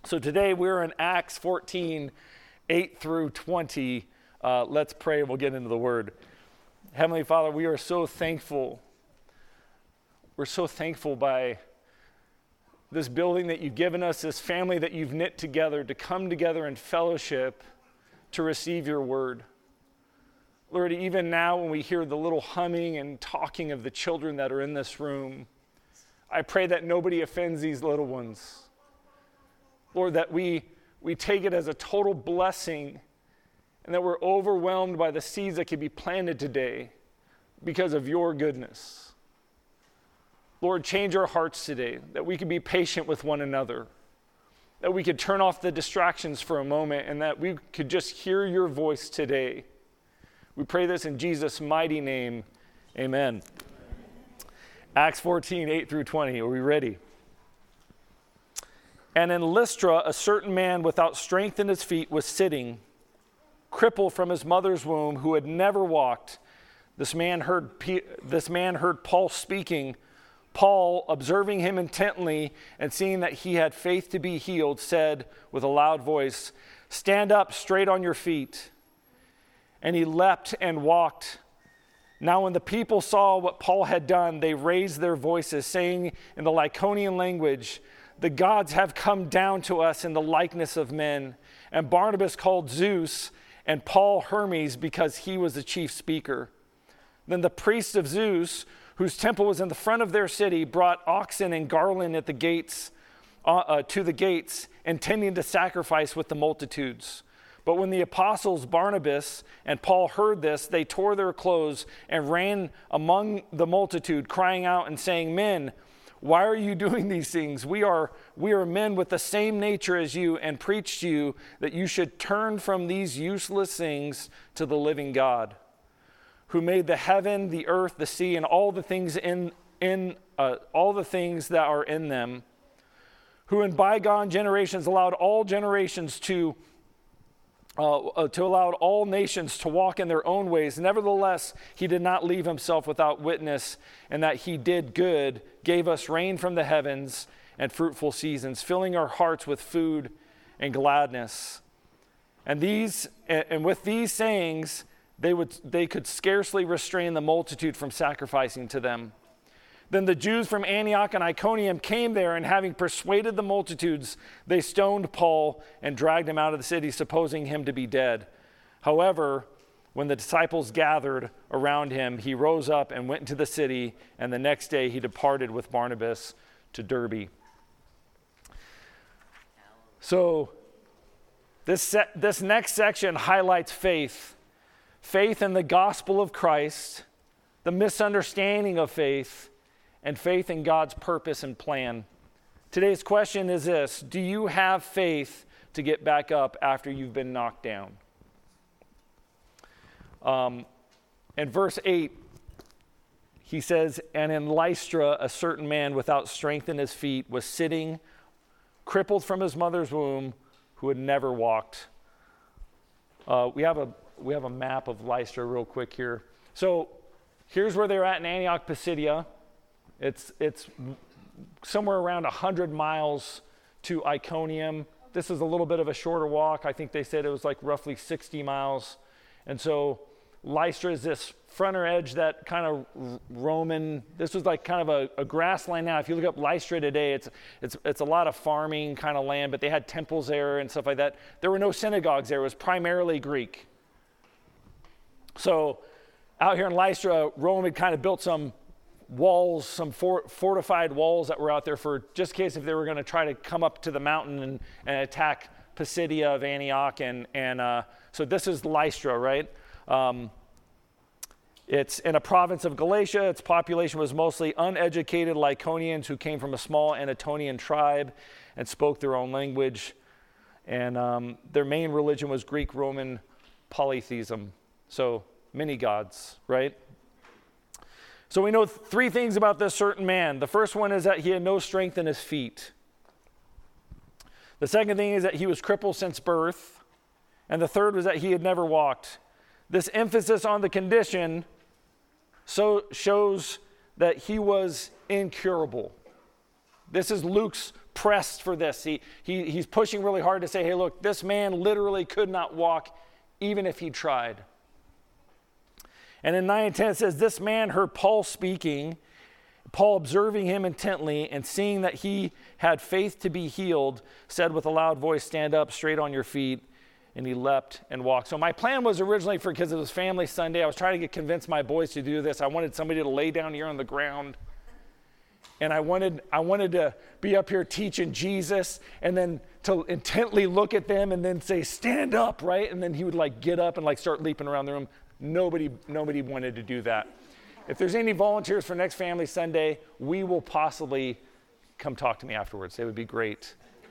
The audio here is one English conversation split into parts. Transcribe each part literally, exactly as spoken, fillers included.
So today we're in Acts fourteen, eight through twenty. Uh, let's pray and we'll get into the word. Heavenly Father, we are so thankful. We're so thankful by this building that you've given us, this family that you've knit together to come together in fellowship to receive your word. Lord, even now when we hear the little humming and talking of the children that are in this room, I pray that nobody offends these little ones. Lord, that we, we take it as a total blessing and that we're overwhelmed by the seeds that can be planted today because of your goodness. Lord, change our hearts today, that we can be patient with one another, that we could turn off the distractions for a moment and that we could just hear your voice today. We pray this in Jesus' mighty name. Amen. Acts fourteen, eight through twenty. Are we ready? And in Lystra, a certain man without strength in his feet was sitting, crippled from his mother's womb, who had never walked. This man heard, P- this man heard Paul speaking. Paul, observing him intently and seeing that he had faith to be healed, said with a loud voice, "Stand up straight on your feet." And he leapt and walked. Now when the people saw what Paul had done, they raised their voices, saying in the Lycaonian language, "The gods have come down to us in the likeness of men." And Barnabas called Zeus and Paul Hermes because he was the chief speaker. Then the priests of Zeus, whose temple was in the front of their city, brought oxen and garland at the gates, uh, uh, to the gates, intending to sacrifice with the multitudes. But when the apostles Barnabas and Paul heard this, they tore their clothes and ran among the multitude, crying out and saying, "Men, why are you doing these things? We are, we are men with the same nature as you, and preach to you that you should turn from these useless things to the living God, who made the heaven, the earth, the sea, and all the things in in uh, all the things that are in them, who in bygone generations allowed all generations to Uh, uh, to allow all nations to walk in their own ways. Nevertheless, he did not leave himself without witness, and that he did good, gave us rain from the heavens and fruitful seasons, filling our hearts with food and gladness. And these, and with these sayings, they would they could scarcely restrain the multitude from sacrificing to them. Then the Jews from Antioch and Iconium came there, and having persuaded the multitudes, they stoned Paul and dragged him out of the city, supposing him to be dead. However, when the disciples gathered around him, he rose up and went into the city, and the next day he departed with Barnabas to Derbe. So this se- this next section highlights faith. Faith in the gospel of Christ, the misunderstanding of faith, and faith in God's purpose and plan. Today's question is this: do you have faith to get back up after you've been knocked down? Um, in verse eight, he says, "And in Lystra, a certain man without strength in his feet was sitting, crippled from his mother's womb, who had never walked." Uh, we have a we have a map of Lystra real quick here. So here's where they're at in Antioch Pisidia. It's it's somewhere around one hundred miles to Iconium. This is a little bit of a shorter walk. I think they said it was like roughly sixty miles. And so Lystra is this fronter edge, that kind of Roman, this was like kind of a, a grassland now. If you look up Lystra today, it's it's it's a lot of farming kind of land, but they had temples there and stuff like that. There were no synagogues there. It was primarily Greek. So out here in Lystra, Rome had kind of built some walls, some for, fortified walls that were out there for just in case if they were going to try to come up to the mountain and, and attack Pisidia of Antioch. And, and uh, so this is Lystra, right? Um, it's in a province of Galatia. Its population was mostly uneducated Lycaonians who came from a small Anatolian tribe and spoke their own language. And um, their main religion was Greek-Roman polytheism. So many gods, right? So we know three things about this certain man. The first one is that he had no strength in his feet. The second thing is that he was crippled since birth. And the third was that he had never walked. This emphasis on the condition so shows that he was incurable. This is Luke's pressed for this. He, he, he's pushing really hard to say, hey, look, this man literally could not walk even if he tried. And in nine and ten it says, this man heard Paul speaking, Paul observing him intently and seeing that he had faith to be healed, said with a loud voice, stand up, straight on your feet. And he leapt and walked. So my plan was originally for, because it was family Sunday, I was trying to get convince my boys to do this. I wanted somebody to lay down here on the ground. And I wanted I wanted to be up here teaching Jesus and then to intently look at them and then say, stand up, right? And then he would like get up and like start leaping around the room. Nobody, nobody wanted to do that. If there's any volunteers for next Family Sunday, we will possibly come talk to me afterwards. It would be great.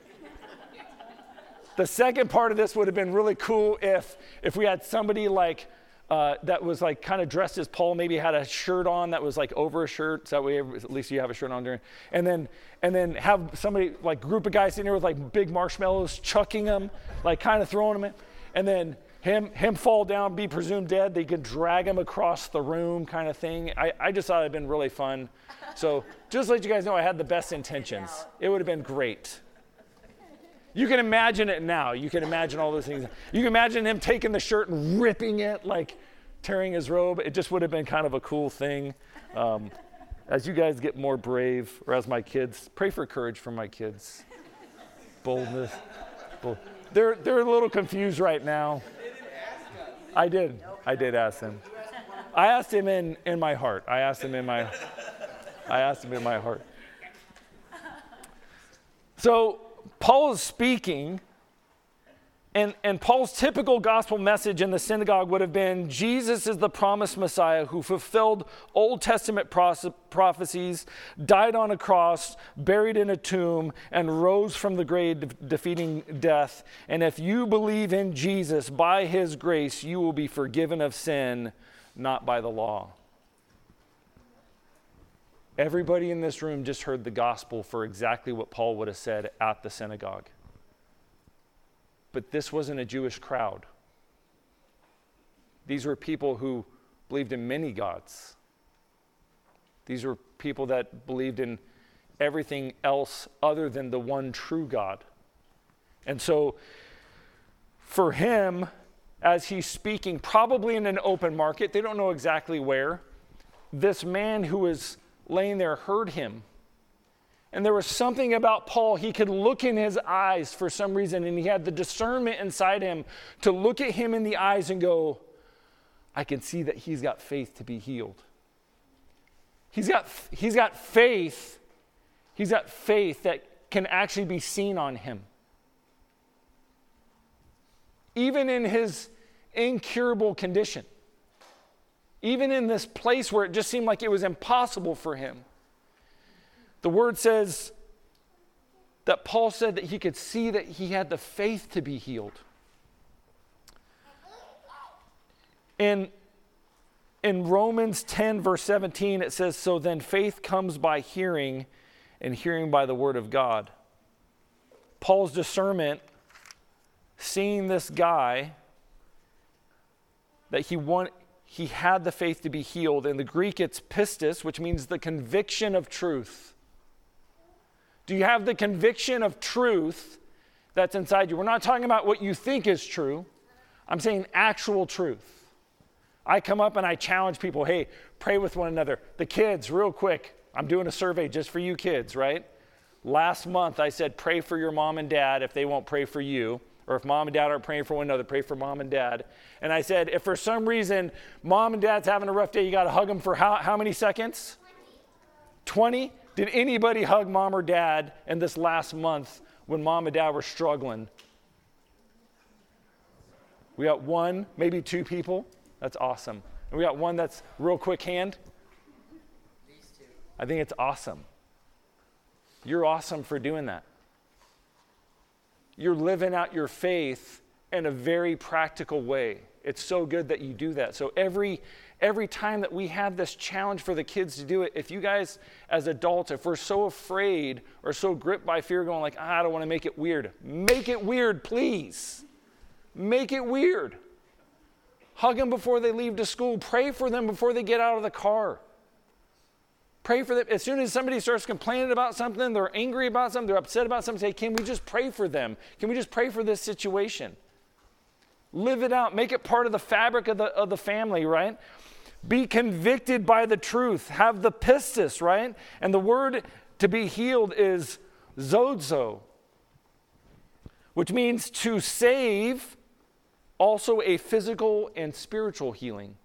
The second part of this would have been really cool if if we had somebody like uh, that was like kind of dressed as Paul, maybe had a shirt on that was like over a shirt, so that way at least you have a shirt on during, and then and then have somebody like group of guys sitting there with like big marshmallows, chucking them, like kind of throwing them in, and then him him fall down, be presumed dead. They could drag him across the room, kind of thing. I, I just thought it'd been really fun. So just to let you guys know, I had the best intentions. It would have been great. You can imagine it now. You can imagine all those things. You can imagine him taking the shirt and ripping it, like tearing his robe. It just would have been kind of a cool thing. Um, as you guys get more brave, or as my kids, pray for courage for my kids. Boldness. Bold. They're, they're a little confused right now. I did. I did ask him. I asked him in, in my heart. I asked him in my, I asked him in my heart. So, Paul is speaking, and, and Paul's typical gospel message in the synagogue would have been, Jesus is the promised Messiah who fulfilled Old Testament prophecies, died on a cross, buried in a tomb, and rose from the grave, de- defeating death. And if you believe in Jesus, by his grace, you will be forgiven of sin, not by the law. Everybody in this room just heard the gospel for exactly what Paul would have said at the synagogue. But this wasn't a Jewish crowd. These were people who believed in many gods. These were people that believed in everything else other than the one true God. And so for him, as he's speaking, probably in an open market, they don't know exactly where, this man who is laying there heard him. And there was something about Paul. He could look in his eyes for some reason, and he had the discernment inside him to look at him in the eyes and go, I can see that he's got faith to be healed. He's got, he's got faith. He's got faith that can actually be seen on him. Even in his incurable condition. Even in this place where it just seemed like it was impossible for him. The word says that Paul said that he could see that he had the faith to be healed. In, in Romans ten, verse seventeen, it says, so then faith comes by hearing, and hearing by the word of God. Paul's discernment, seeing this guy, that he wanted, he had the faith to be healed. In the Greek, it's pistis, which means the conviction of truth. Do you have the conviction of truth that's inside you? We're not talking about what you think is true. I'm saying actual truth. I come up and I challenge people, hey, pray with one another. The kids, real quick, I'm doing a survey just for you kids, right? Last month I said, pray for your mom and dad if they won't pray for you. Or if mom and dad aren't praying for one another, pray for mom and dad. And I said, if for some reason mom and dad's having a rough day, you got to hug them for how, how many seconds? twenty. Did anybody hug mom or dad in this last month when mom and dad were struggling? We got one, maybe two people. That's awesome. And we got one that's real quick hand. These two. I think it's awesome. You're awesome for doing that. You're living out your faith in a very practical way. It's so good that you do that. So every every time that we have this challenge for the kids to do it, if you guys as adults, if we're so afraid or so gripped by fear going like, ah, I don't want to make it weird. Make it weird, please. Make it weird. Hug them before they leave to school. Pray for them before they get out of the car. Pray for them. As soon as somebody starts complaining about something, they're angry about something, they're upset about something, say, can we just pray for them? Can we just pray for this situation? Live it out. Make it part of the fabric of the, of the family, right? Be convicted by the truth. Have the pistis, right? And the word to be healed is zozo, which means to save, also a physical and spiritual healing.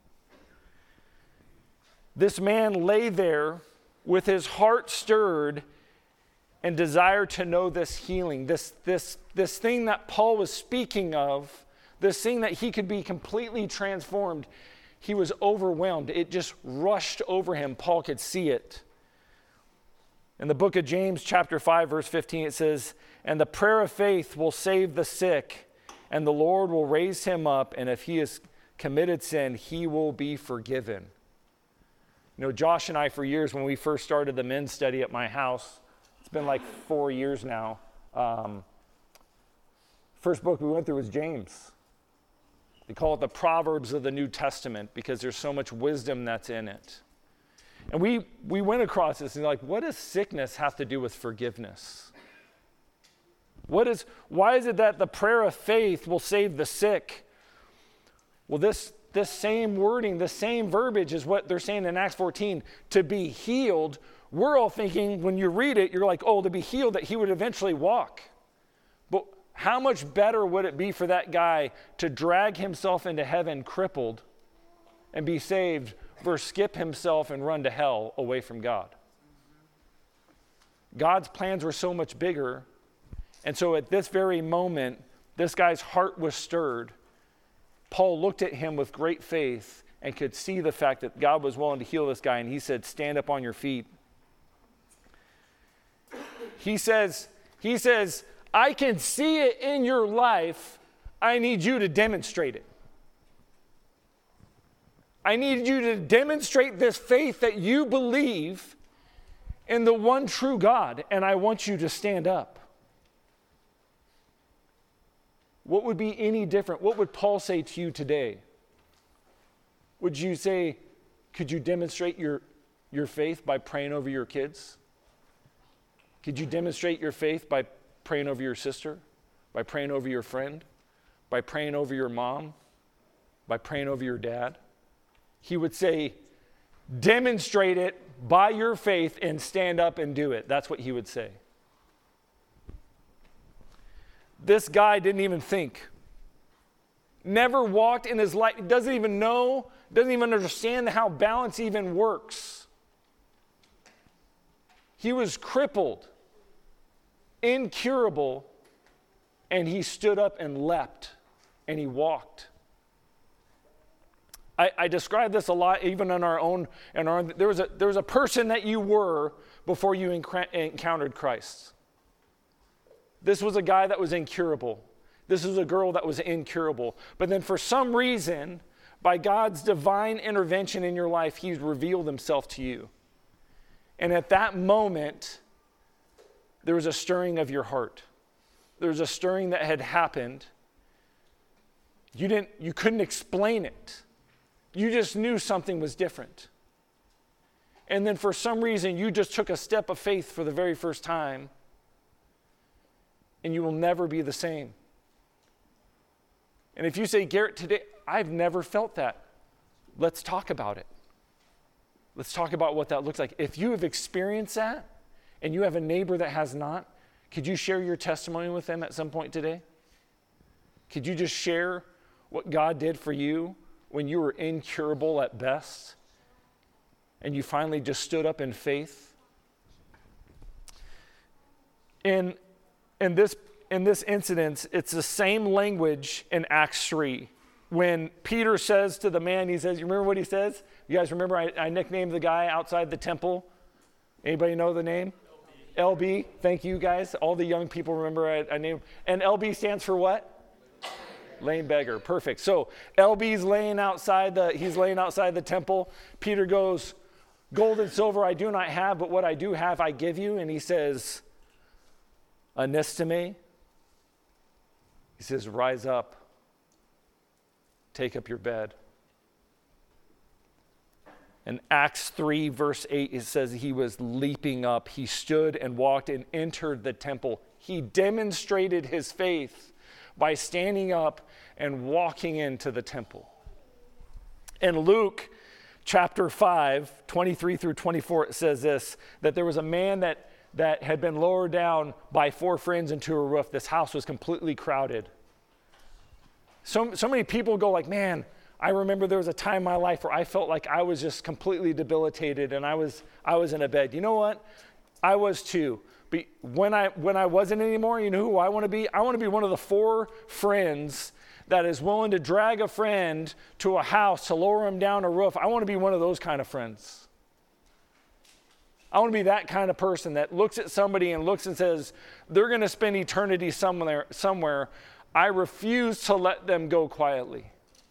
This man lay there with his heart stirred and desired to know this healing, this, this, this thing that Paul was speaking of, this thing that he could be completely transformed. He was overwhelmed. It just rushed over him. Paul could see it. In the book of James, chapter five, verse fifteen, it says, and the prayer of faith will save the sick, and the Lord will raise him up, and if he has committed sin, he will be forgiven. You know, Josh and I, for years, when we first started the men's study at my house, it's been like four years now, um, first book we went through was James. They call it the Proverbs of the New Testament because there's so much wisdom that's in it. And we we went across this and like, what does sickness have to do with forgiveness? What is, why is it that the prayer of faith will save the sick? Well, this, this same wording, the same verbiage is what they're saying in Acts fourteen, to be healed. We're all thinking, when you read it, you're like, oh, to be healed, that he would eventually walk. But how much better would it be for that guy to drag himself into heaven crippled and be saved versus skip himself and run to hell away from God? God's plans were so much bigger. And so at this very moment, this guy's heart was stirred. Paul looked at him with great faith and could see the fact that God was willing to heal this guy. And he said, stand up on your feet. He says, he says, I can see it in your life. I need you to demonstrate it. I need you to demonstrate this faith that you believe in the one true God, and I want you to stand up. What would be any different? What would Paul say to you today? Would you say, could you demonstrate your, your faith by praying over your kids? Could you demonstrate your faith by praying over your sister, by praying over your friend, by praying over your mom, by praying over your dad? He would say, demonstrate it by your faith and stand up and do it. That's what he would say. This guy didn't even think. Never walked in his life, doesn't even know, doesn't even understand how balance even works. He was crippled, incurable, and he stood up and leapt, and he walked. I, I describe this a lot, even in our own. In our, there was a there was a person that you were before you enc- encountered Christ. This was a guy that was incurable. This was a girl that was incurable. But then, for some reason, by God's divine intervention in your life, He's revealed Himself to you. And at that moment, there was a stirring of your heart. There was a stirring that had happened. You didn't. You couldn't explain it. You just knew something was different. And then for some reason, you just took a step of faith for the very first time, and you will never be the same. And if you say, Garrett, today, I've never felt that, let's talk about it. Let's talk about what that looks like. If you have experienced that, and you have a neighbor that has not, could you share your testimony with them at some point today? Could you just share what God did for you when you were incurable at best, and you finally just stood up in faith? In, in, this, in this incident, it's the same language in Acts three. When Peter says to the man, he says, you remember what he says? You guys remember I, I nicknamed the guy outside the temple? Anybody know the name? L B. L B. Thank you, guys. All the young people remember I, I named. And L B stands for what? Lame beggar. Perfect. So L B's laying outside the, he's laying outside the temple. Peter goes, gold and silver I do not have, but what I do have I give you. And he says, anisteme. He says, rise up. Take up your bed. In Acts three, verse eight, it says he was leaping up. He stood and walked and entered the temple. He demonstrated his faith by standing up and walking into the temple. In Luke chapter five, twenty-three through twenty-four, it says this, that there was a man that, that had been lowered down by four friends into a roof. This house was completely crowded. So, so many people go like, man, I remember there was a time in my life where I felt like I was just completely debilitated and I was I was in a bed. You know what? I was too. But when I when I wasn't anymore, you know who I want to be? I want to be one of the four friends that is willing to drag a friend to a house to lower him down a roof. I want to be one of those kind of friends. I want to be that kind of person that looks at somebody and looks and says, they're going to spend eternity somewhere somewhere. I refuse to let them go quietly.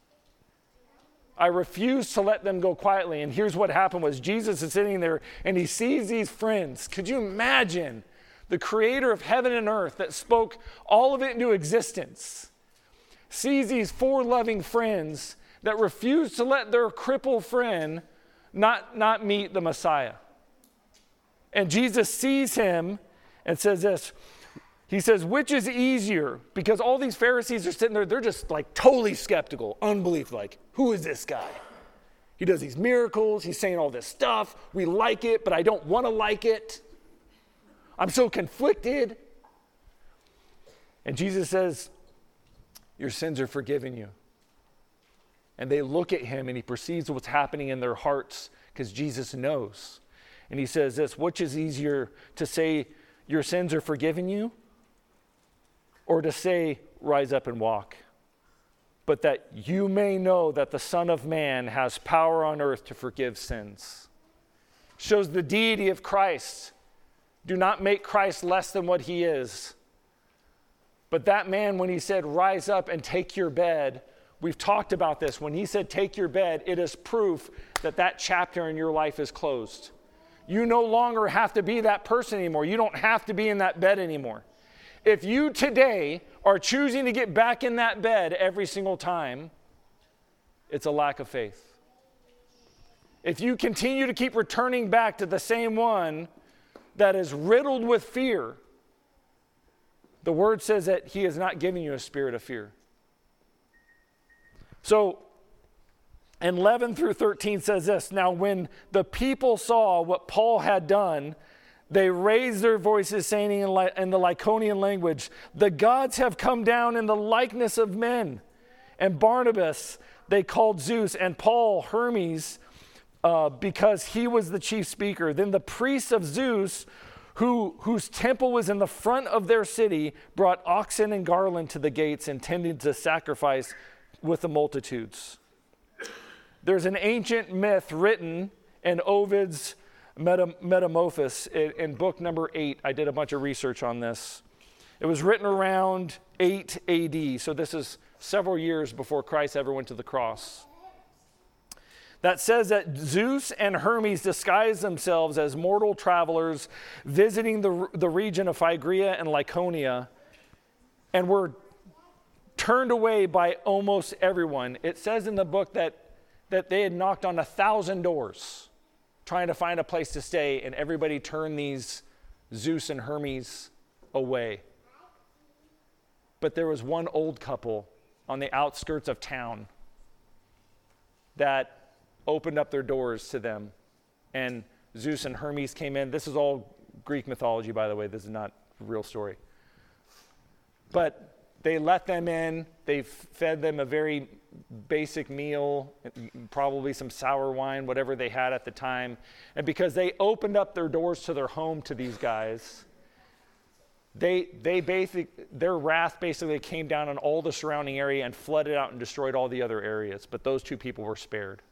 I refuse to let them go quietly. And here's what happened was Jesus is sitting there and he sees these friends. Could you imagine the creator of heaven and earth that spoke all of it into existence, sees these four loving friends that refuse to let their crippled friend not, not meet the Messiah. And Jesus sees him and says this. He says, which is easier? Because all these Pharisees are sitting there, they're just like totally skeptical, unbelief, like, who is this guy? He does these miracles, he's saying all this stuff, we like it, but I don't want to like it. I'm so conflicted. And Jesus says, your sins are forgiven you. And they look at him and he perceives what's happening in their hearts because Jesus knows. And he says this, which is easier to say your sins are forgiven you, or to say, rise up and walk? But that you may know that the Son of Man has power on earth to forgive sins. Shows the deity of Christ. Do not make Christ less than what he is. But that man, when he said, rise up and take your bed, we've talked about this. When he said, take your bed, it is proof that that chapter in your life is closed. You no longer have to be that person anymore. You don't have to be in that bed anymore. If you today are choosing to get back in that bed every single time, it's a lack of faith. If you continue to keep returning back to the same one that is riddled with fear, the word says that he has not given you a spirit of fear. So, and eleven through thirteen says this, now when the people saw what Paul had done, they raised their voices, saying in, Ly- in the Lycaonian language, the gods have come down in the likeness of men. And Barnabas they called Zeus, and Paul Hermes, uh, because he was the chief speaker. Then the priests of Zeus, who, whose temple was in the front of their city, brought oxen and garland to the gates, intending to sacrifice with the multitudes. There's an ancient myth written in Ovid's Metam- Metamorphos in, in book number eight. I did a bunch of research on this. It was written around eight A D, so this is several years before Christ ever went to the cross. That says that Zeus and Hermes disguised themselves as mortal travelers visiting the, the region of Phrygia and Lycaonia and were turned away by almost everyone. It says in the book that, that they had knocked on a thousand doors trying to find a place to stay, and everybody turned these Zeus and Hermes away. But there was one old couple on the outskirts of town that opened up their doors to them, and Zeus and Hermes came in. This is all Greek mythology, by the way. This is not a real story. But they let them in. They fed them a very basic meal, probably some sour wine, whatever they had at the time. And because they opened up their doors to their home to these guys, they they basic their wrath basically came down on all the surrounding area and flooded out and destroyed all the other areas. But those two people were spared.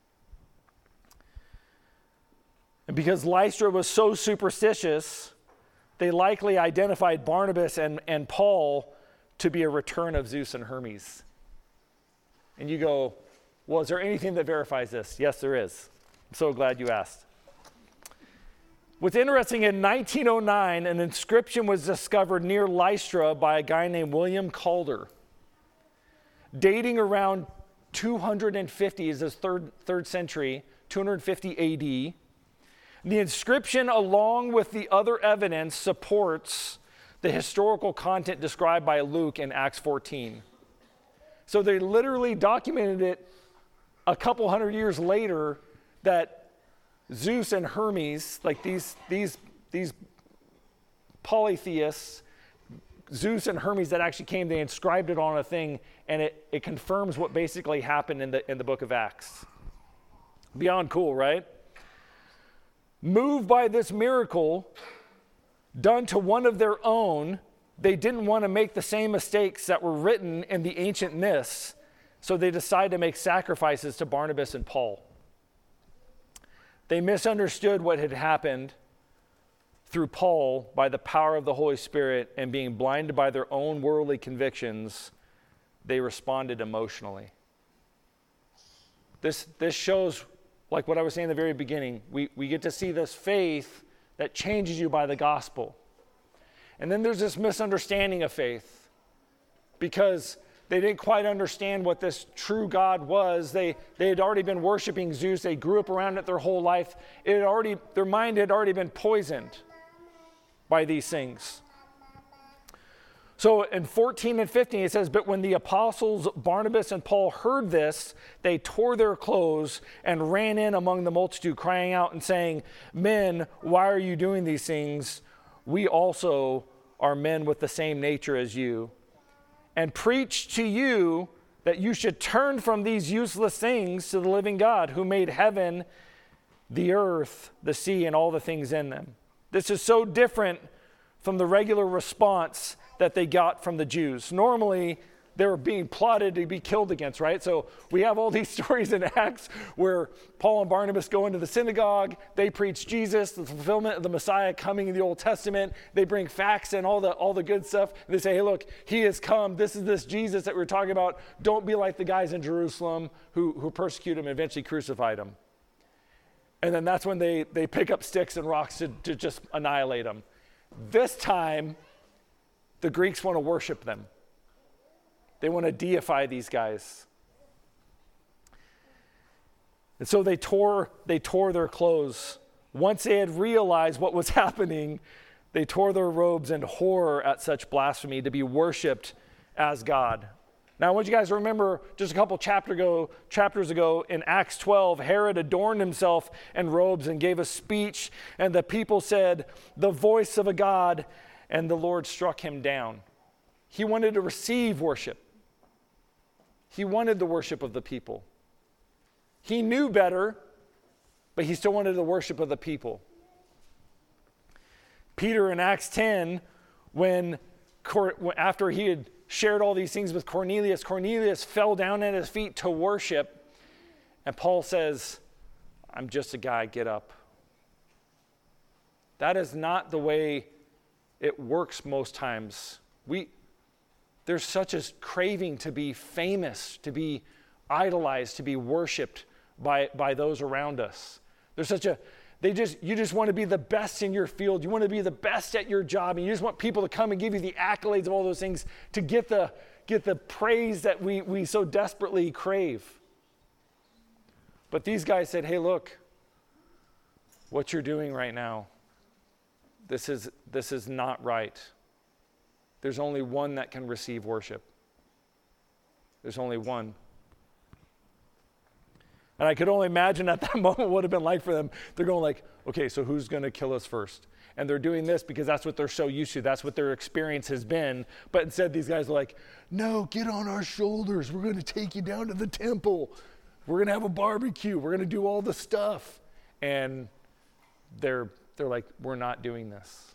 And because Lystra was so superstitious, they likely identified Barnabas and, and Paul to be a return of Zeus and Hermes. And you go, well, is there anything that verifies this? Yes, there is. I'm so glad you asked. What's interesting, in nineteen oh nine, an inscription was discovered near Lystra by a guy named William Calder, dating around two hundred fifty, is this third, third century, two hundred fifty A D. The inscription, along with the other evidence, supports the historical content described by Luke in Acts fourteen. So they literally documented it a couple hundred years later that Zeus and Hermes, like these, these, these polytheists, Zeus and Hermes that actually came, they inscribed it on a thing, and it, it confirms what basically happened in the, in the book of Acts. Beyond cool, right? Moved by this miracle done to one of their own, they didn't want to make the same mistakes that were written in the ancient myths, so they decided to make sacrifices to Barnabas and Paul. They misunderstood what had happened through Paul by the power of the Holy Spirit, and being blinded by their own worldly convictions, they responded emotionally. This, this shows, like what I was saying in the very beginning, we, we get to see this faith that changes you by the gospel. And then there's this misunderstanding of faith because they didn't quite understand what this true God was. They, they had already been worshiping Zeus. They grew up around it their whole life. It had already, their mind had already been poisoned by these things. So in fourteen and fifteen, it says, "But when the apostles Barnabas and Paul heard this, they tore their clothes and ran in among the multitude, crying out and saying, 'Men, why are you doing these things? We also are men with the same nature as you, and preach to you that you should turn from these useless things to the living God, who made heaven, the earth, the sea, and all the things in them.'" This is so different from the regular response that they got from the Jews. Normally, they were being plotted to be killed against, right? So we have all these stories in Acts where Paul and Barnabas go into the synagogue, they preach Jesus, the fulfillment of the Messiah coming in the Old Testament. They bring facts and all the all the good stuff. They say, hey, look, he has come. This is this Jesus that we we're talking about. Don't be like the guys in Jerusalem who, who persecuted him and eventually crucified him. And then that's when they, they pick up sticks and rocks to, to just annihilate him. This time, the Greeks want to worship them. They want to deify these guys. And so they tore, they tore their clothes. Once they had realized what was happening, they tore their robes in horror at such blasphemy, to be worshiped as God. Now, I want you guys to remember just a couple chapter ago, chapters ago in Acts twelve, Herod adorned himself in robes and gave a speech, and the people said, "The voice of a God," and the Lord struck him down. He wanted to receive worship. He wanted the worship of the people. He knew better, but he still wanted the worship of the people. Peter in Acts ten, when after he had shared all these things with Cornelius, Cornelius fell down at his feet to worship, and Paul says, "I'm just a guy, get up." That is not the way it works most times. We, there's such a craving to be famous, to be idolized, to be worshiped by, by those around us. There's such a, they just, you just want to be the best in your field. You want to be the best at your job, and you just want people to come and give you the accolades of all those things to get the, get the praise that we, we so desperately crave. But these guys said, hey, look, what you're doing right now, This is, this is not right. There's only one that can receive worship. There's only one. And I could only imagine at that moment what it would have been like for them. They're going like, okay, so who's going to kill us first? And they're doing this because that's what they're so used to. That's what their experience has been. But instead, these guys are like, no, get on our shoulders. We're going to take you down to the temple. We're going to have a barbecue. We're going to do all the stuff. And they're They're like, we're not doing this.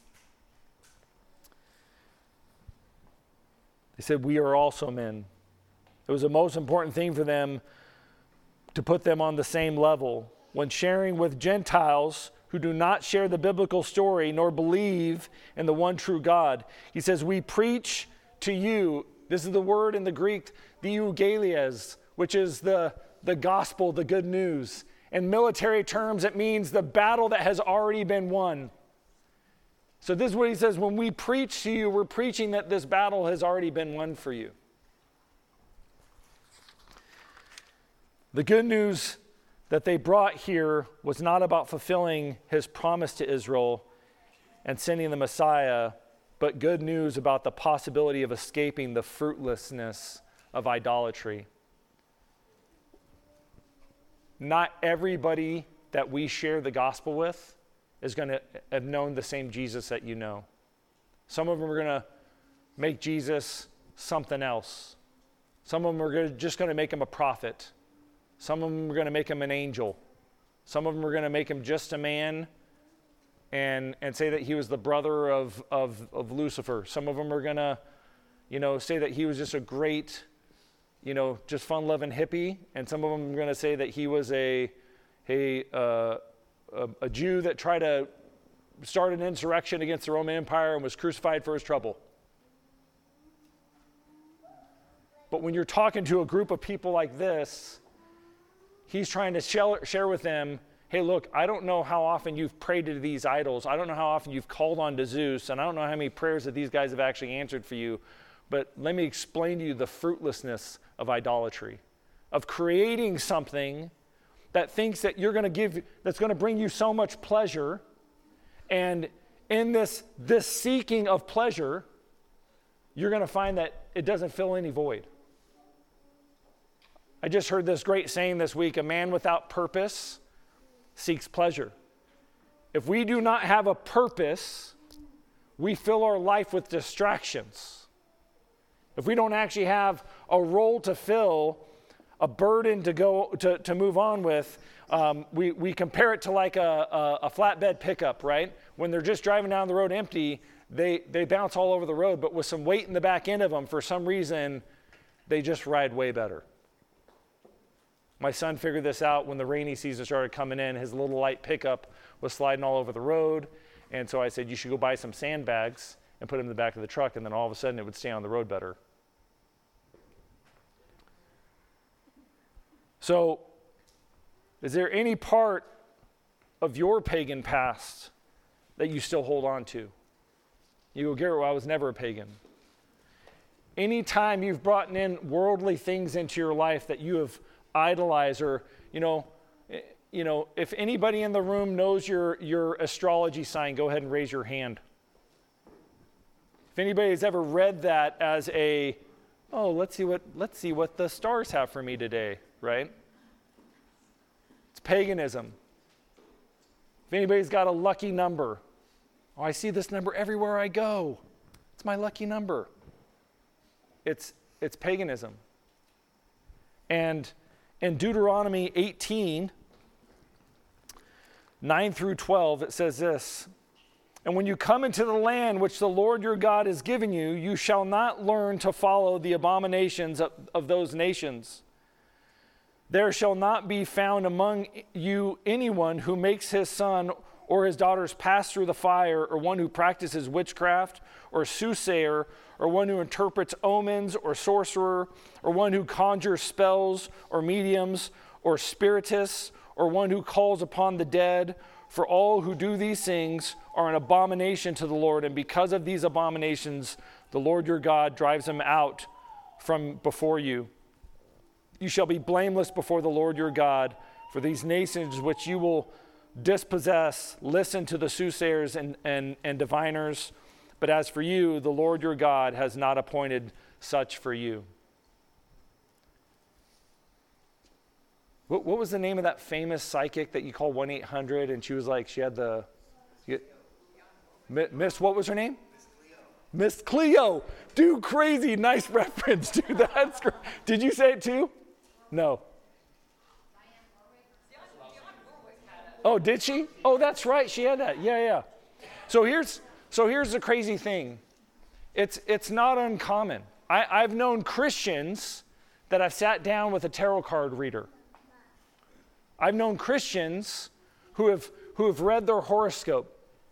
They said, we are also men. It was the most important thing for them to put them on the same level. When sharing with Gentiles who do not share the biblical story nor believe in the one true God, he says, we preach to you. This is the word in the Greek, the eugelias, which is the, the gospel, the good news. In military terms, it means the battle that has already been won. So this is what he says, when we preach to you, we're preaching that this battle has already been won for you. The good news that they brought here was not about fulfilling his promise to Israel and sending the Messiah, but good news about the possibility of escaping the fruitlessness of idolatry. Not everybody that we share the gospel with is going to have known the same Jesus that you know. Some of them are going to make Jesus something else. Some of them are gonna, just going to make him a prophet. Some of them are going to make him an angel. Some of them are going to make him just a man and and say that he was the brother of, of, of Lucifer. Some of them are going to, you know, say that he was just a great, you know, just fun-loving hippie. And some of them are going to say that he was a, a, uh, a, a Jew that tried to start an insurrection against the Roman Empire and was crucified for his trouble. But when you're talking to a group of people like this, he's trying to share, share with them, hey, look, I don't know how often you've prayed to these idols. I don't know how often you've called on to Zeus, and I don't know how many prayers that these guys have actually answered for you. But let me explain to you the fruitlessness of idolatry, of creating something that thinks that you're going to give, that's going to bring you so much pleasure. And in this, this seeking of pleasure, you're going to find that it doesn't fill any void. I just heard this great saying this week, a man without purpose seeks pleasure. If we do not have a purpose, we fill our life with distractions. If we don't actually have a role to fill, a burden to go to, to move on with, um, we, we compare it to like a, a, a flatbed pickup, right? When they're just driving down the road empty, they, they bounce all over the road, but with some weight in the back end of them, for some reason, they just ride way better. My son figured this out when the rainy season started coming in. His little light pickup was sliding all over the road. And so I said, you should go buy some sandbags and put them in the back of the truck, and then all of a sudden it would stay on the road better. So, is there any part of your pagan past that you still hold on to? You go, Garrett, well, I was never a pagan. Anytime you've brought in worldly things into your life that you have idolized, or, you know, you know, if anybody in the room knows your, your astrology sign, go ahead and raise your hand. If anybody's ever read that as a, oh, let's see what let's see what the stars have for me today, right? It's paganism. If anybody's got a lucky number, oh, I see this number everywhere I go. It's my lucky number. It's it's paganism. And in Deuteronomy eighteen, nine through twelve, it says this, and when you come into the land which the Lord your God has given you, you shall not learn to follow the abominations of, of those nations. There shall not be found among you anyone who makes his son or his daughters pass through the fire, or one who practices witchcraft, or soothsayer, or one who interprets omens, or sorcerer, or one who conjures spells, or mediums, or spiritists, or one who calls upon the dead. For all who do these things are an abomination to the Lord, and because of these abominations, the Lord your God drives them out from before you. You shall be blameless before the Lord your God, for these nations which you will dispossess, listen to the soothsayers and, and, and diviners. But as for you, the Lord your God has not appointed such for you. What, what was the name of that famous psychic that you call one eight hundred, and she was like, she had the, you, Miss, what was her name? Miss Cleo. Dude, crazy, nice reference, dude. That's great. Did you say it too? No. Oh, did she? Oh, that's right. She had that. Yeah, yeah. So here's so here's the crazy thing. It's it's not uncommon. I, I've known Christians that I've sat down with a tarot card reader. I've known Christians who have who have read their horoscope.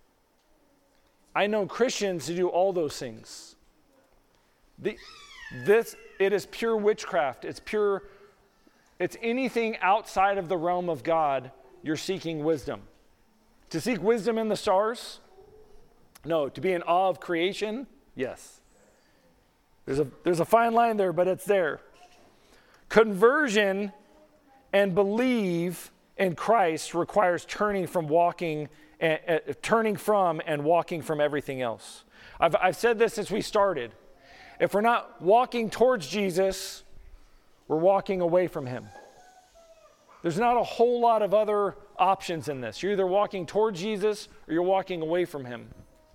I know Christians who do all those things. The, this it is pure witchcraft. It's pure. It's anything outside of the realm of God. You're seeking wisdom. To seek wisdom in the stars? No. To be in awe of creation? Yes. There's a, there's a fine line there, but it's there. Conversion and believe in Christ requires turning from walking, uh, uh, turning from and walking from everything else. I've, I've said this since we started. If we're not walking towards Jesus, we're walking away from him. There's not a whole lot of other options in this. You're either walking towards Jesus or you're walking away from him.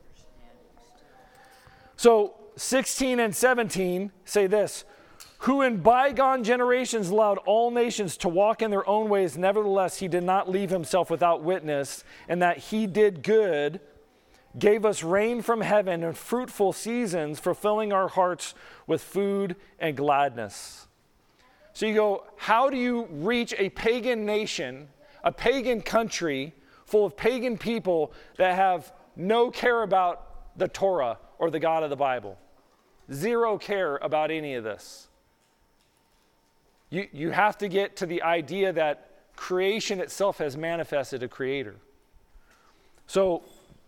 So sixteen and seventeen say this, who in bygone generations allowed all nations to walk in their own ways, nevertheless he did not leave himself without witness, and that he did good, gave us rain from heaven and fruitful seasons, fulfilling our hearts with food and gladness. So you go, how do you reach a pagan nation, a pagan country full of pagan people that have no care about the Torah or the God of the Bible? Zero care about any of this. You, you have to get to the idea that creation itself has manifested a creator. So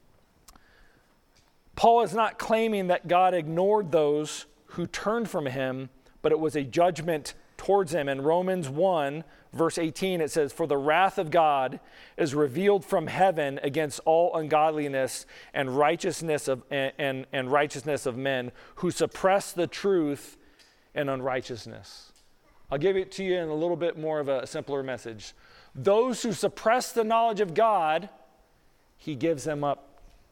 Paul is not claiming that God ignored those who turned from him, but it was a judgment towards him. In Romans one, verse eighteen, it says, for the wrath of God is revealed from heaven against all ungodliness and righteousness of and, and, and righteousness of men who suppress the truth in unrighteousness. I'll give it to you in a little bit more of a simpler message. Those who suppress the knowledge of God, he gives them up.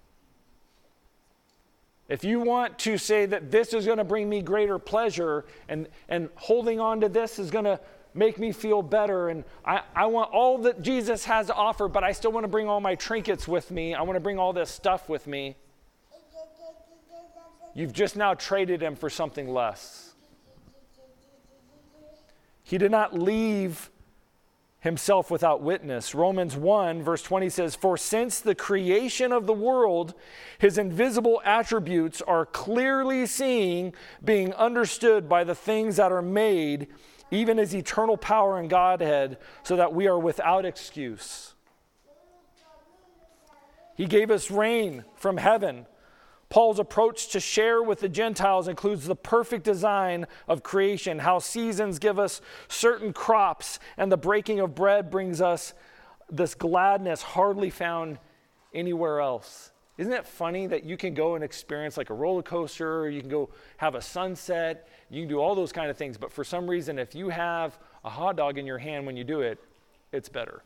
If you want to say that this is going to bring me greater pleasure and, and holding on to this is going to make me feel better, and I, I want all that Jesus has to offer, but I still want to bring all my trinkets with me. I want to bring all this stuff with me. You've just now traded him for something less. He did not leave himself without witness. Romans one, verse twenty says, for since the creation of the world, his invisible attributes are clearly seen, being understood by the things that are made, even his eternal power and Godhead, so that we are without excuse. He gave us rain from heaven. Paul's approach to share with the Gentiles includes the perfect design of creation, how seasons give us certain crops, and the breaking of bread brings us this gladness hardly found anywhere else. Isn't it funny that you can go and experience like a roller coaster, or you can go have a sunset, you can do all those kind of things, but for some reason, if you have a hot dog in your hand when you do it, it's better.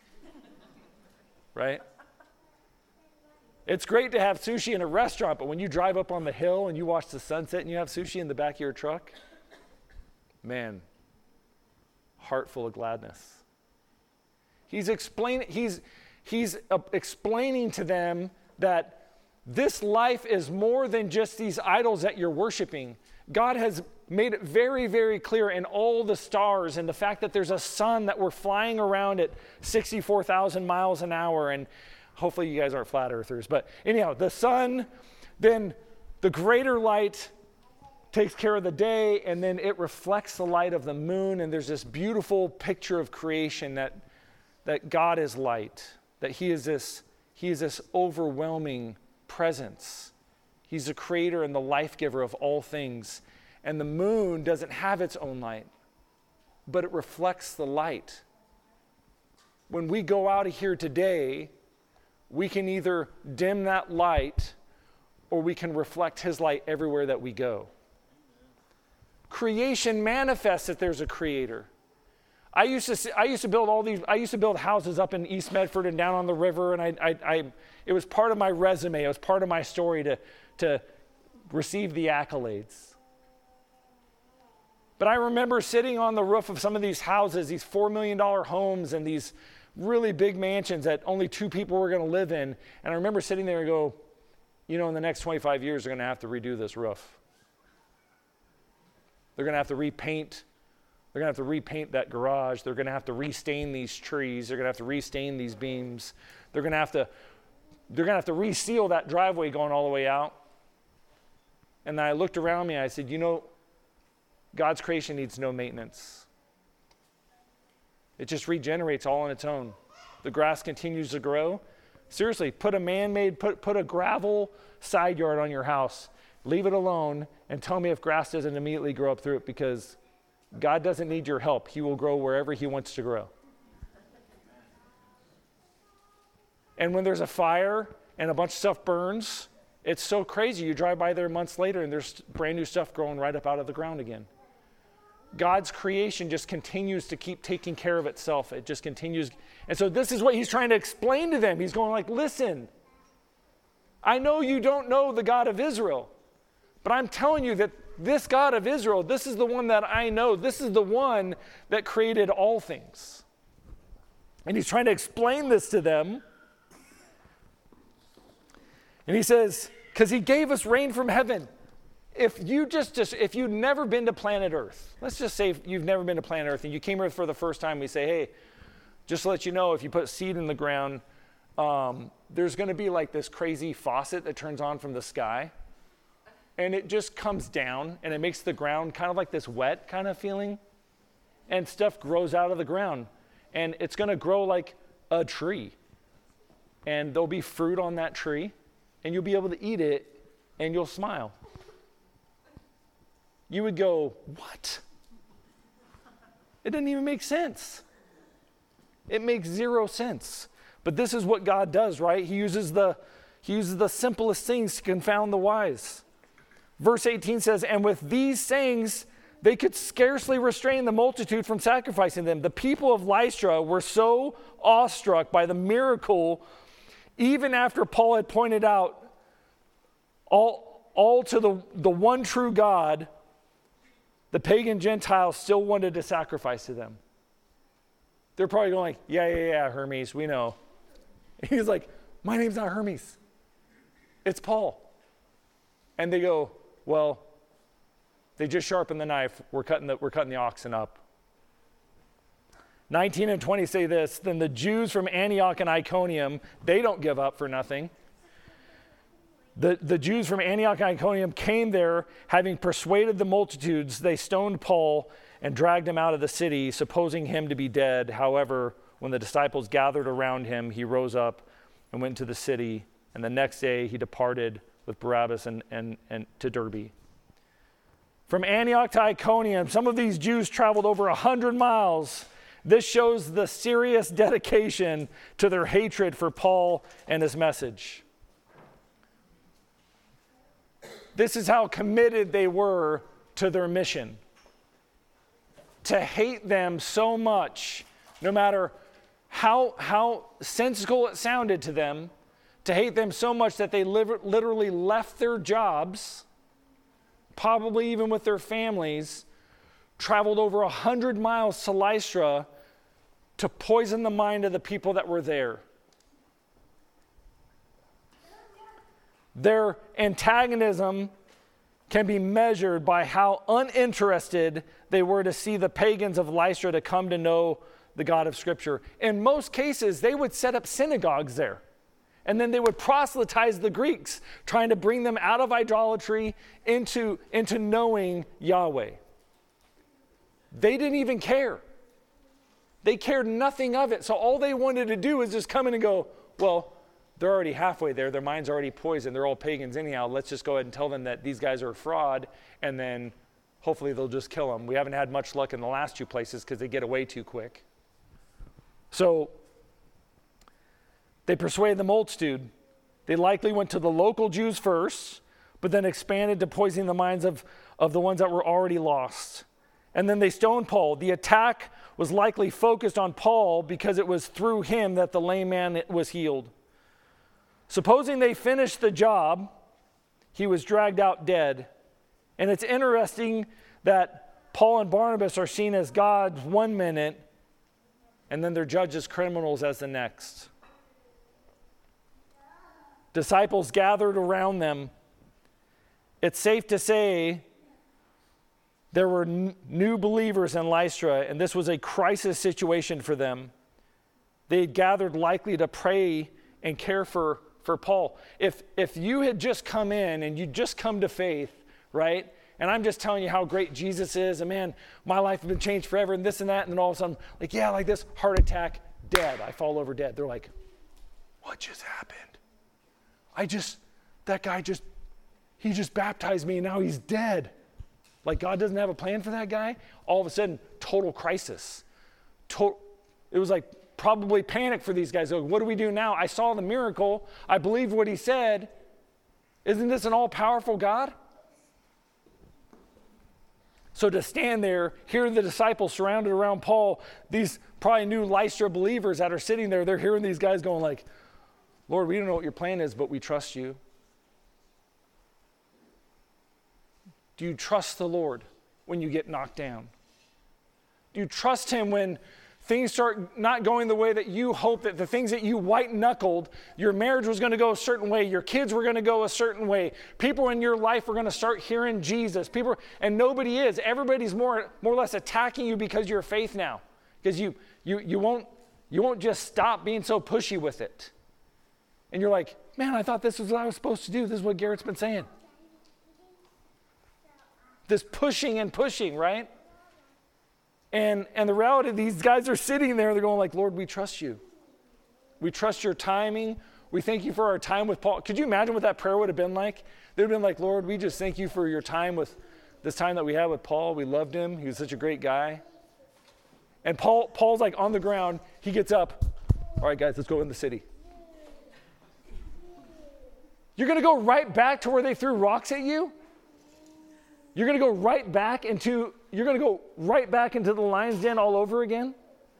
Right? It's great to have sushi in a restaurant, but when you drive up on the hill and you watch the sunset and you have sushi in the back of your truck, man, heart full of gladness. He's explaining, he's, he's uh, explaining to them that this life is more than just these idols that you're worshiping. God has made it very, very clear in all the stars and the fact that there's a sun that we're flying around at sixty-four thousand miles an hour, and hopefully you guys aren't flat earthers, but anyhow, the sun, then the greater light takes care of the day, and then it reflects the light of the moon, and there's this beautiful picture of creation that that God is light, that he is this, he is this overwhelming presence. He's the creator and the life giver of all things. And the moon doesn't have its own light, but it reflects the light. When we go out of here today, we can either dim that light or we can reflect his light everywhere that we go. Creation manifests that there's a creator. I used to I used to build all these I used to build houses up in East Medford and down on the river, and I I, I it was part of my resume. It was part of my story to to receive the accolades. But I remember sitting on the roof of some of these houses, these four million dollars homes and these really big mansions that only two people were going to live in. And I remember sitting there and go, you know, in the next twenty-five years, they're going to have to redo this roof. They're going to have to repaint. They're going to have to repaint that garage. They're going to have to restain these trees. They're going to have to restain these beams. They're going to have to, they're going to have to reseal that driveway going all the way out. And then I looked around me and I said, you know, God's creation needs no maintenance. It just regenerates all on its own. The grass continues to grow. Seriously, put a man-made, put, put a gravel side yard on your house. Leave it alone and tell me if grass doesn't immediately grow up through it, because God doesn't need your help. He will grow wherever he wants to grow. And when there's a fire and a bunch of stuff burns, it's so crazy. You drive by there months later and there's brand new stuff growing right up out of the ground again. God's creation just continues to keep taking care of itself. It just continues. And so this is what he's trying to explain to them. He's going like, listen, I know you don't know the God of Israel, but I'm telling you that this God of Israel, this is the one that I know. This is the one that created all things. And he's trying to explain this to them. And he says, because he gave us rain from heaven. If you just, just, if you've never been to planet Earth, let's just say you've never been to planet Earth and you came here for the first time, we say, hey, just to let you know, if you put seed in the ground, um, there's going to be like this crazy faucet that turns on from the sky. And it just comes down and it makes the ground kind of like this wet kind of feeling. And stuff grows out of the ground. And it's going to grow like a tree. And there'll be fruit on that tree. And you'll be able to eat it and you'll smile. You would go, what? It didn't even make sense. It makes zero sense. But this is what God does, right? He uses the, he uses the simplest things to confound the wise. Verse eighteen says, and with these sayings, they could scarcely restrain the multitude from sacrificing them. The people of Lystra were so awestruck by the miracle, even after Paul had pointed out all, all to the, the one true God, the pagan Gentiles still wanted to sacrifice to them. They're probably going like, yeah, yeah, yeah, Hermes, we know. He's like, my name's not Hermes. It's Paul. And they go, well, they just sharpened the knife. We're cutting the, we're cutting the oxen up. nineteen and twenty say this, then the Jews from Antioch and Iconium, they don't give up for nothing. The, the Jews from Antioch and Iconium came there, having persuaded the multitudes. They stoned Paul and dragged him out of the city, supposing him to be dead. However, when the disciples gathered around him, he rose up and went to the city. And the next day he departed with Barabbas and, and, and to Derbe. From Antioch to Iconium, some of these Jews traveled over a hundred miles. This shows the serious dedication to their hatred for Paul and his message. This is how committed they were to their mission. To hate them so much, no matter how, how sensical it sounded to them, to hate them so much that they literally left their jobs, probably even with their families, traveled over a hundred miles to Lystra to poison the mind of the people that were there. Their antagonism can be measured by how uninterested they were to see the pagans of Lystra to come to know the God of Scripture. In most cases, they would set up synagogues there. And then they would proselytize the Greeks, trying to bring them out of idolatry into, into knowing Yahweh. They didn't even care. They cared nothing of it. So all they wanted to do is just come in and go, well, they're already halfway there. Their mind's already poisoned. They're all pagans anyhow. Let's just go ahead and tell them that these guys are a fraud, and then hopefully they'll just kill them. We haven't had much luck in the last two places because they get away too quick. So they persuaded the multitude. They likely went to the local Jews first, but then expanded to poisoning the minds of, of the ones that were already lost. And then they stoned Paul. The attack was likely focused on Paul because it was through him that the lame man was healed. Supposing they finished the job, he was dragged out dead. And it's interesting that Paul and Barnabas are seen as gods one minute, and then they're judged as criminals as the next. Disciples gathered around them. It's safe to say there were n- new believers in Lystra, and this was a crisis situation for them. They had gathered likely to pray and care for, for Paul. If, if you had just come in and you'd just come to faith, right? And I'm just telling you how great Jesus is, and man, my life has been changed forever, and this and that, and then all of a sudden, like, yeah, like this, heart attack, dead. I fall over dead. They're like, what just happened? I just, that guy just, he just baptized me and now he's dead. Like God doesn't have a plan for that guy? All of a sudden, total crisis. To- it was like probably panic for these guys. Like, what do we do now? I saw the miracle. I believe what he said. Isn't this an all-powerful God? So to stand there, hear the disciples surrounded around Paul, these probably new Lystra believers that are sitting there, they're hearing these guys going like, Lord, we don't know what your plan is, but we trust you. Do you trust the Lord when you get knocked down? Do you trust him when things start not going the way that you hope, that the things that you white-knuckled, your marriage was going to go a certain way, your kids were going to go a certain way, people in your life were going to start hearing Jesus, people, and nobody is. Everybody's more, more or less attacking you because of your faith now, because you, you, you, won't, you won't just stop being so pushy with it. And you're like, man, I thought this was what I was supposed to do. This is what Garrett's been saying. This pushing and pushing, right? And and the reality, these guys are sitting there, they're going like, Lord, we trust you. We trust your timing. We thank you for our time with Paul. Could you imagine what that prayer would have been like? They'd have been like, Lord, we just thank you for your time with this time that we had with Paul. We loved him. He was such a great guy. And Paul Paul's like on the ground. He gets up. All right, guys, let's go in the city. You're going to go right back to where they threw rocks at you? You're going to go right back into, you're going to go right back into the lion's den all over again?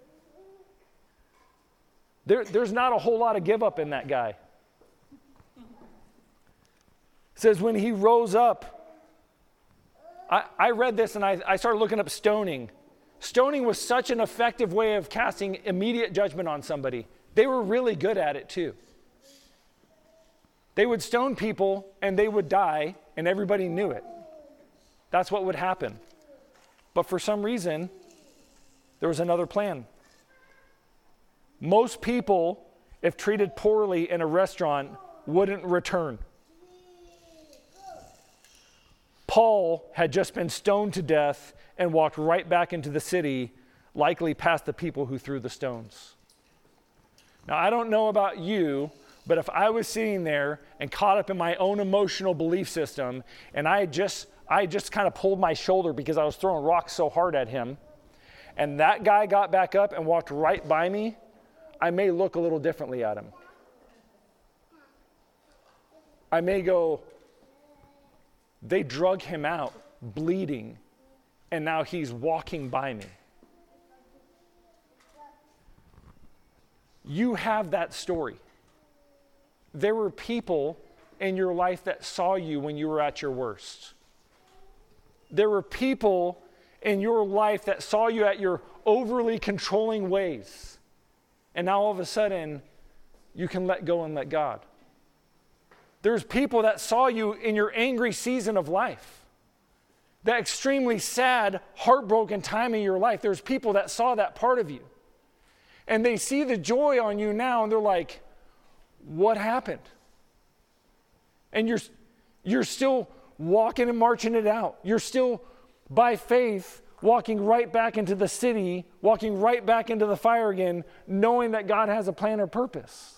There, there's not a whole lot of give up in that guy. It says when he rose up, I, I read this and I, I started looking up stoning. Stoning was such an effective way of casting immediate judgment on somebody. They were really good at it too. They would stone people and they would die and everybody knew it. That's what would happen. But for some reason, there was another plan. Most people, if treated poorly in a restaurant, wouldn't return. Paul had just been stoned to death and walked right back into the city, likely past the people who threw the stones. Now, I don't know about you, but if I was sitting there and caught up in my own emotional belief system, and I had just I just kind of pulled my shoulder because I was throwing rocks so hard at him, and that guy got back up and walked right by me, I may look a little differently at him. I may go, they drug him out, bleeding, and now he's walking by me. You have that story. There were people in your life that saw you when you were at your worst. There were people in your life that saw you at your overly controlling ways. And now all of a sudden, you can let go and let God. There's people that saw you in your angry season of life. That extremely sad, heartbroken time in your life. There's people that saw that part of you. And they see the joy on you now and they're like, what happened? And you're, you're still walking and marching it out. You're still, by faith, walking right back into the city, walking right back into the fire again, knowing that God has a plan or purpose.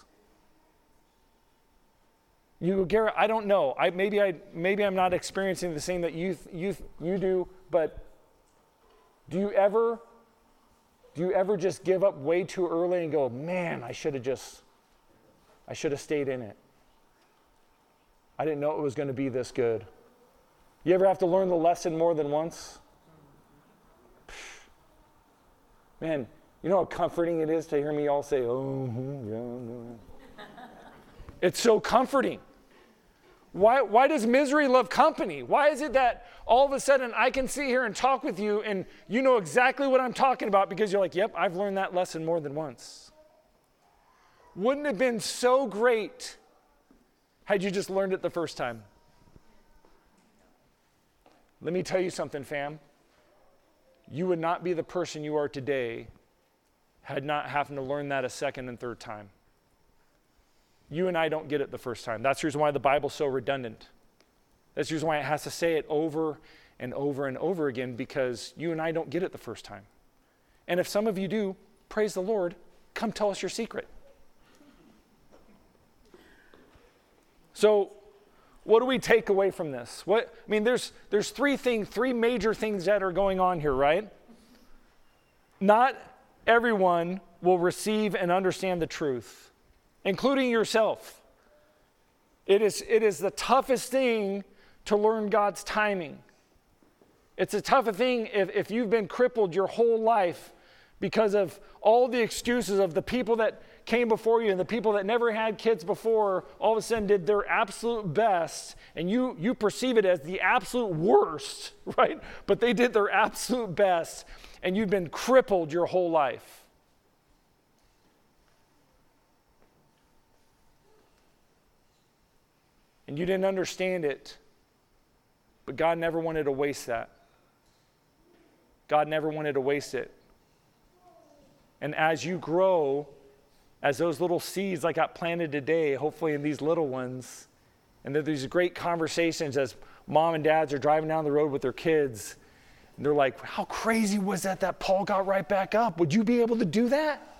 You go, Garrett, I don't know. I, maybe, I, maybe I'm not experiencing the same that you, you, you do, but do you ever, do you ever just give up way too early and go, man, I should have just, I should have stayed in it. I didn't know it was going to be this good. You ever have to learn the lesson more than once? Man, you know how comforting it is to hear me all say, oh, yeah, no. It's so comforting. Why, why does misery love company? Why is it that all of a sudden I can sit here and talk with you and you know exactly what I'm talking about because you're like, yep, I've learned that lesson more than once. Wouldn't it have been so great had you just learned it the first time? Let me tell you something, fam. You would not be the person you are today had not having to learn that a second and third time. You and I don't get it the first time. That's the reason why the Bible's so redundant. That's the reason why it has to say it over and over and over again, because you and I don't get it the first time. And if some of you do, praise the Lord, come tell us your secret. So, what do we take away from this? What I mean, there's there's three things, three major things that are going on here, right? Not everyone will receive and understand the truth, including yourself. It is, it is the toughest thing to learn God's timing. It's a tough thing if, if you've been crippled your whole life because of all the excuses of the people that came before you and the people that never had kids before all of a sudden did their absolute best, and you, you perceive it as the absolute worst, right? But they did their absolute best, and you've been crippled your whole life. And you didn't understand it, but God never wanted to waste that. God never wanted to waste it. And as you grow, as those little seeds that got planted today, hopefully in these little ones, and there's these great conversations as mom and dads are driving down the road with their kids, and they're like, how crazy was that that Paul got right back up? Would you be able to do that?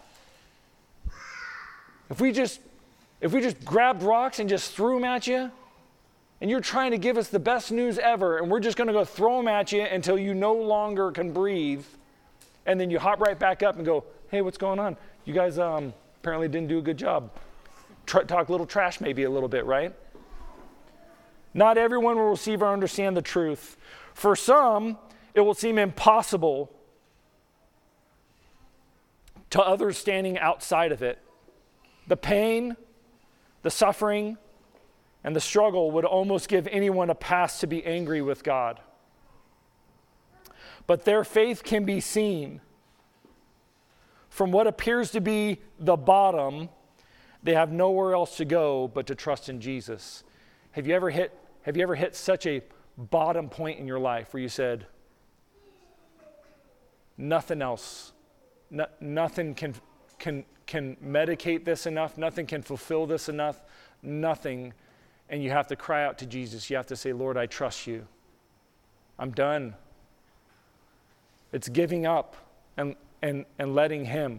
If we just, if we just grabbed rocks and just threw them at you, and you're trying to give us the best news ever, and we're just going to go throw them at you until you no longer can breathe, and then you hop right back up and go, hey, what's going on? You guys um, apparently didn't do a good job. Tr- talk a little trash maybe a little bit, right? Not everyone will receive or understand the truth. For some, it will seem impossible. To others standing outside of it, the pain, the suffering, and the struggle would almost give anyone a pass to be angry with God. But their faith can be seen. From what appears to be the bottom, they have nowhere else to go but to trust in Jesus. Have you ever hit, have you ever hit such a bottom point in your life where you said, nothing else, no, nothing can, can, can medicate this enough, nothing can fulfill this enough, nothing. And you have to cry out to Jesus. You have to say, Lord, I trust you. I'm done. It's giving up and, and, and letting him.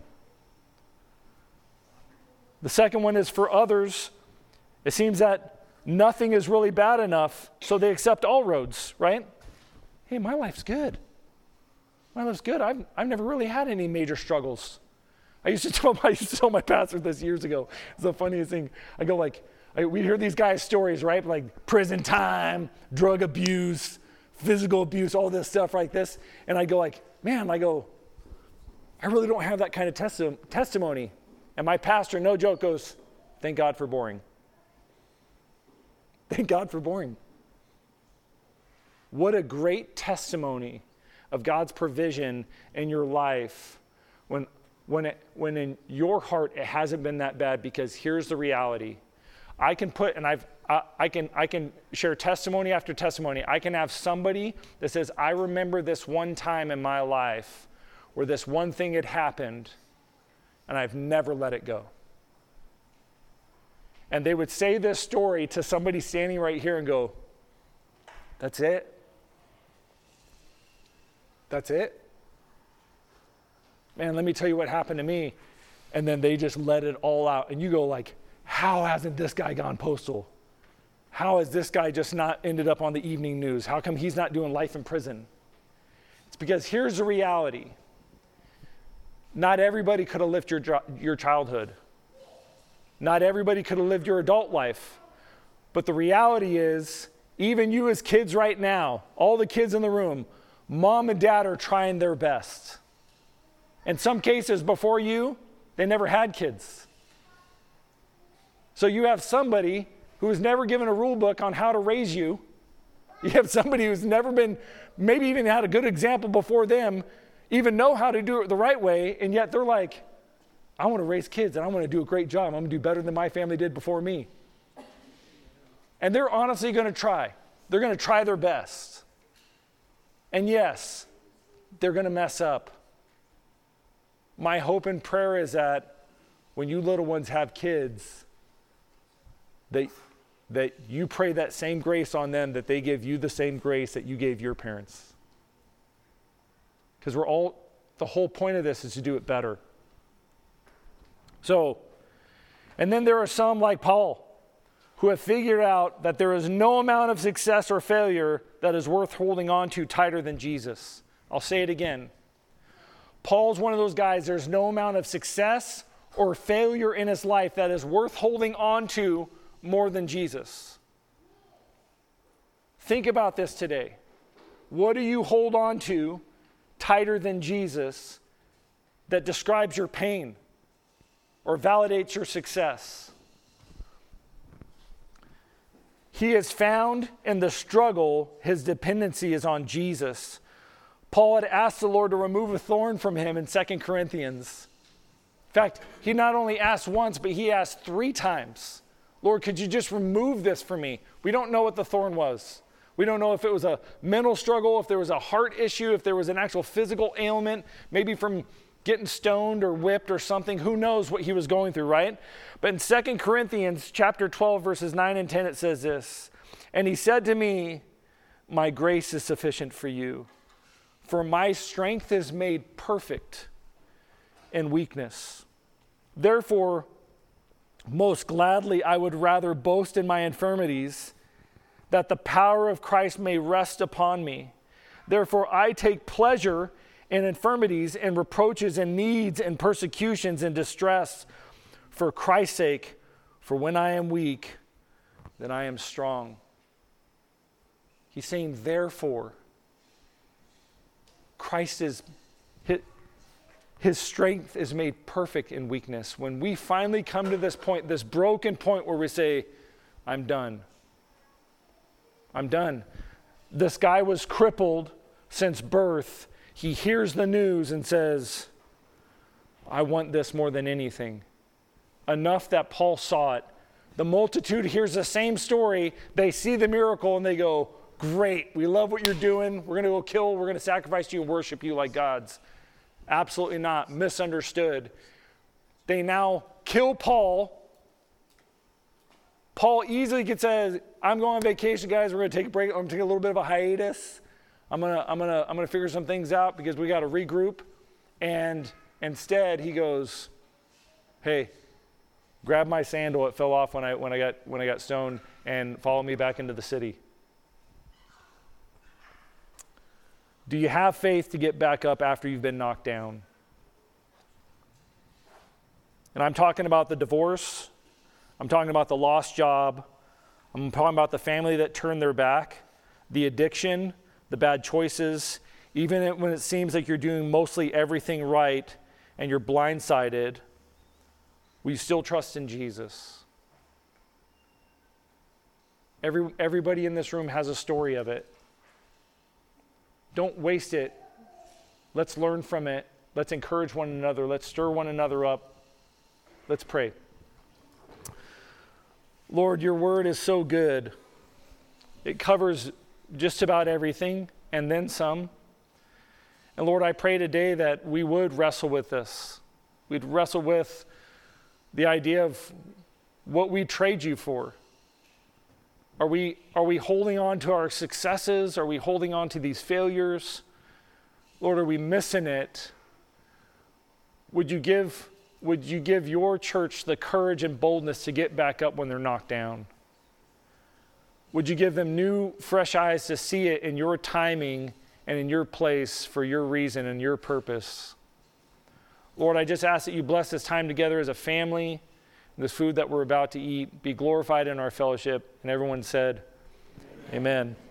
The second one is for others. It seems that nothing is really bad enough, so they accept all roads, right? Hey, my life's good. My life's good. I've, I've never really had any major struggles. I used to tell my, I used to tell my pastor this years ago. It's the funniest thing. I go like, I, we hear these guys' stories, right? Like prison time, drug abuse, physical abuse, all this stuff like this. And I go like, man, I go, I really don't have that kind of testi- testimony. And my pastor, no joke, goes, thank God for boring. Thank God for boring. What a great testimony of God's provision in your life when, when, it, when in your heart it hasn't been that bad, because here's the reality. I can put, and I've, I, I can, I can share testimony after testimony. I can have somebody that says, I remember this one time in my life where this one thing had happened, and I've never let it go. And they would say this story to somebody standing right here and go, that's it? That's it? Man, let me tell you what happened to me. And then they just let it all out. And you go like, how hasn't this guy gone postal? How has this guy just not ended up on the evening news? How come he's not doing life in prison? It's because here's the reality. Not everybody could have lived your, your childhood. Not everybody could have lived your adult life. But the reality is, even you as kids right now, all the kids in the room, mom and dad are trying their best. In some cases, before you, they never had kids. So you have somebody who was never given a rule book on how to raise you. You have somebody who's never been, maybe even had a good example before them, even know how to do it the right way, and yet they're like, I want to raise kids, and I want to do a great job. I'm going to do better than my family did before me. And they're honestly going to try. They're going to try their best. And yes, they're going to mess up. My hope and prayer is that when you little ones have kids, that, that you pray that same grace on them, that they give you the same grace that you gave your parents. Because we're all, the whole point of this is to do it better. So, and then there are some like Paul who have figured out that there is no amount of success or failure that is worth holding on to tighter than Jesus. I'll say it again. Paul's one of those guys, there's no amount of success or failure in his life that is worth holding on to more than Jesus. Think about this today. What do you hold on to tighter than Jesus that describes your pain or validates your success? He has found in the struggle his dependency is on Jesus. Paul had asked the Lord to remove a thorn from him in Second Corinthians. In fact, he not only asked once, but he asked three times, Lord, could you just remove this from me? We don't know what the thorn was. We don't know if it was a mental struggle, if there was a heart issue, if there was an actual physical ailment, maybe from getting stoned or whipped or something. Who knows what he was going through, right? But in Second Corinthians chapter twelve, verses nine and ten, it says this, and he said to me, my grace is sufficient for you, for my strength is made perfect in weakness. Therefore, most gladly I would rather boast in my infirmities, that the power of Christ may rest upon me. Therefore I take pleasure in infirmities and reproaches and needs and persecutions and distress for Christ's sake. For when I am weak, then I am strong. He's saying, therefore, Christ is, his, his strength is made perfect in weakness. When we finally come to this point, this broken point where we say, I'm done. I'm done. This guy was crippled since birth. He hears the news and says, I want this more than anything. Enough that Paul saw it. The multitude hears the same story. They see the miracle and they go, great, we love what you're doing. We're going to go kill, we're going to sacrifice you and worship you like gods. Absolutely not. Misunderstood. They now kill Paul. Paul easily gets says, I'm going on vacation, guys. We're going to take a break. I'm going to take a little bit of a hiatus. I'm going to I'm going to I'm going to figure some things out because we got to regroup. And instead, he goes, "Hey, grab my sandal. It fell off when I when I got when I got stoned, and follow me back into the city." Do you have faith to get back up after you've been knocked down? And I'm talking about the divorce. I'm talking about the lost job. I'm talking about the family that turned their back, the addiction, the bad choices. Even when it seems like you're doing mostly everything right and you're blindsided, will you still trust in Jesus? Every, everybody in this room has a story of it. Don't waste it. Let's learn from it. Let's encourage one another. Let's stir one another up. Let's pray. Lord, your word is so good. It covers just about everything and then some. And Lord, I pray today that we would wrestle with this. We'd wrestle with the idea of what we trade you for. Are we, are we holding on to our successes? Are we holding on to these failures? Lord, are we missing it? Would you give, would you give your church the courage and boldness to get back up when they're knocked down? Would you give them new, fresh eyes to see it in your timing and in your place for your reason and your purpose? Lord, I just ask that you bless this time together as a family, this food that we're about to eat. Be glorified in our fellowship. And everyone said, amen. Amen.